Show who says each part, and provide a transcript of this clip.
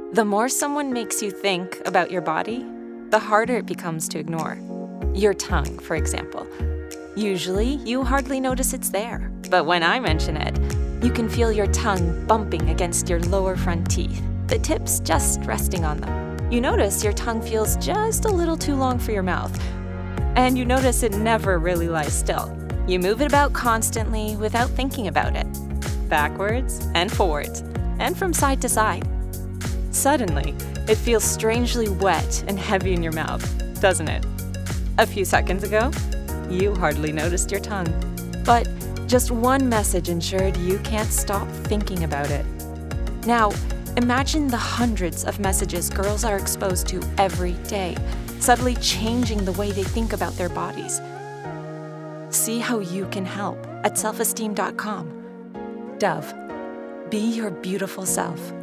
Speaker 1: The more someone makes you think about your body, the harder it becomes to ignore. Your tongue, for example. Usually, you hardly notice it's there, but when I mention it, you can feel your tongue bumping against your lower front teeth, the tips just resting on them. You notice your tongue feels just a little too long for your mouth, and you notice it never really lies still. You move it about constantly without thinking about it, backwards and forwards, and from side to side. Suddenly, it feels strangely wet and heavy in your mouth, doesn't it? A few seconds ago, you hardly noticed your tongue. But just one message ensured you can't stop thinking about it. Now, imagine the hundreds of messages girls are exposed to every day, subtly changing the way they think about their bodies. See how you can help at selfesteem.com. Dove, be your beautiful self.